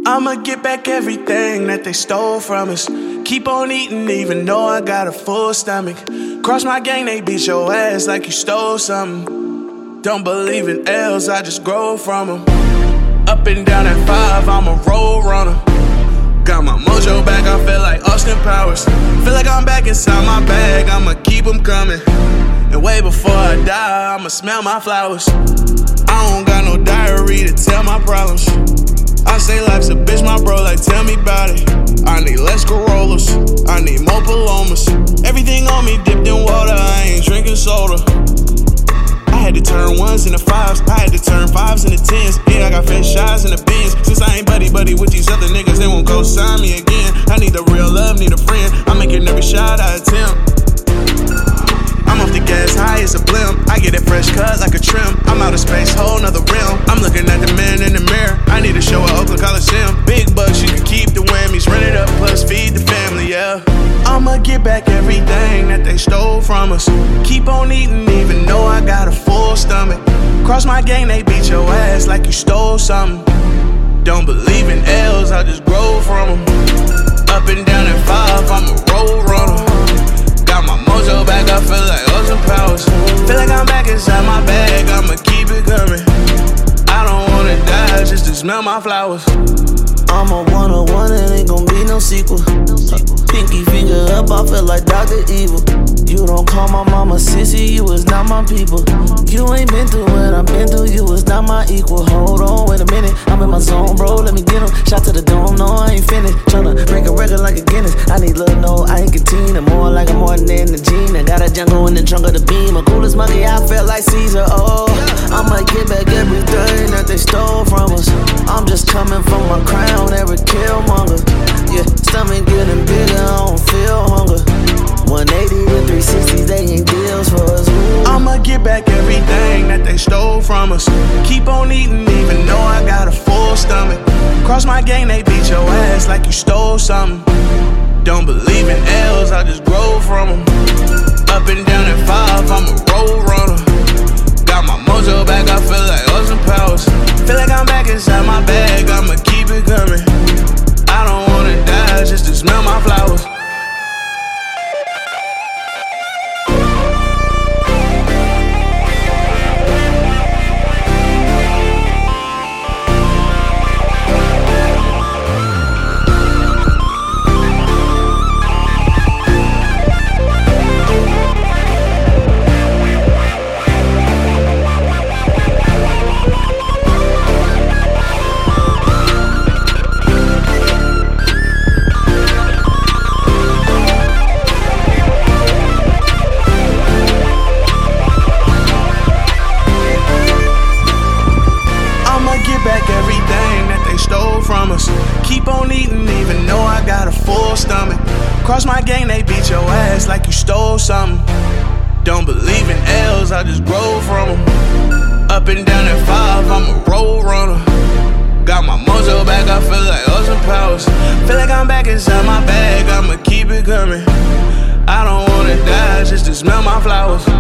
I'ma get back everything that they stole from us. Keep on eating even though I got a full stomach. Cross my gang, they beat your ass like you stole something. Don't believe in L's, I just grow from them. Up and down at 5, I'm a road runner. Got my mojo back, I feel like Austin Powers. Feel like I'm back inside my bag, I'ma keep them coming. And way before I die, I'ma smell my flowers. I don't got no diary to tell my problems. I say life's a bitch, my bro, like tell me about it. I need less Corollas, I need more Palomas. Everything on me dipped in water, I ain't drinking soda. I had to turn 1s into 5s, I had to turn 5s into 10s. Yeah, I got fish shots in the bins. Since I ain't buddy with these other niggas, they won't go sign me again. I need a real love, need a friend. I'm making every shot I attempt. I'm off the gas, high as a blimp. I get it fresh cut like a trim. I'm out of space, whole nother realm. I'm looking at the man in the mirror. I need a show at Oakland Coliseum. Big bucks, you can keep the whammies. Run it up, plus feed the family, yeah. I'ma get back everything that they stole from us. Keep on eating even though I got a full stomach. Cross my gang, they beat your ass like you stole something. Don't believe in L's, I just grow from them. Up and down at 5, I'm a road runner. Got my mojo back, I feel like Austin Powers. Feel like I'm back inside my bag, I'ma keep it coming. I don't wanna die just to smell my flowers. I'm a one-on-one, it ain't gon' be no sequel. Pinky finger up, I feel like Dr. Evil. You don't call my mama sissy, you was not my people. You ain't been through what I've been through, you was not my equal. Hold on, wait a minute, I'm in my zone, bro, let me get him. Shot to the dome, no, I ain't finished. Tryna break a record like a Guinness. I need love, no, I ain't Katina. More like a Martin and the Gene. I got a jungle in the trunk of the beam. A coolest monkey, I felt like Caesar, oh. I'ma get back everything that they stole from us. I'm just coming from my crown, every killmonger. Yeah, stomach getting bigger, I don't feel hunger. 180 to 360, they ain't deals for us. Ooh. I'ma get back everything that they stole from us. Keep on eating even though I got a full stomach. Cross my gang, they beat your ass like you stole something. Don't believe in L's, I just grow from them. Up and down at 5, I'm a road runner. Got my mojo back, I feel like Austin Powers. Feel like I'm back inside my bag, I'ma keep it coming. I don't wanna die just to smell my flowers. Keep on eating even though I got a full stomach. Cross my gang, they beat your ass like you stole something. Don't believe in L's, I just grow from them. Up and down at 5, I'm a road runner. Got my mojo back, I feel like Austin Powers. Feel like I'm back inside my bag, I'ma keep it coming. I don't wanna die just to smell my flowers.